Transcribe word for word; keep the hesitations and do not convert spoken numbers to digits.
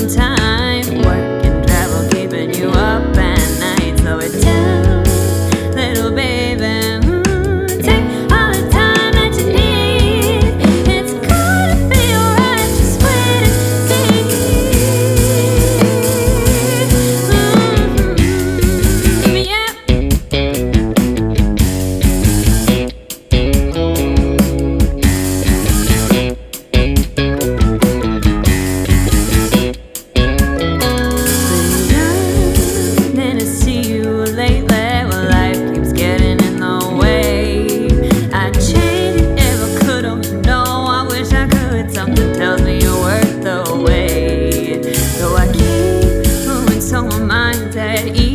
on time. Work and travel, keeping you up at night. Slow it down, little baby. Mm, take all the time that you need. It's gonna be alright, just wait and see. Mm-hmm. Yeah. Been to see you lately, well, life keeps getting in the way. I'd change it if I could, oh, you know, I wish I could. Something tells me you're worth the wait. Though I keep moving, so my mind's at ease.